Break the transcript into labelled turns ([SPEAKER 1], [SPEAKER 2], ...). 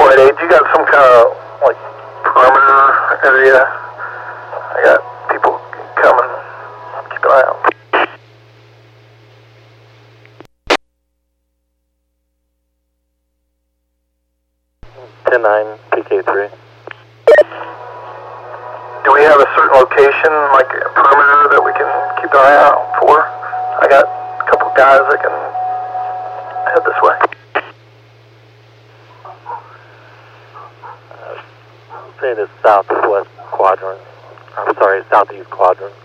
[SPEAKER 1] Flight 8, you got some kind of, like, perimeter area? I got people coming. Keep an eye out.
[SPEAKER 2] 10-9, PK3.
[SPEAKER 1] Do we have a certain location, like a perimeter, that we can keep an eye out for? I got a couple guys that can head this way.
[SPEAKER 2] Say the southwest quadrant. I'm sorry, southeast quadrant.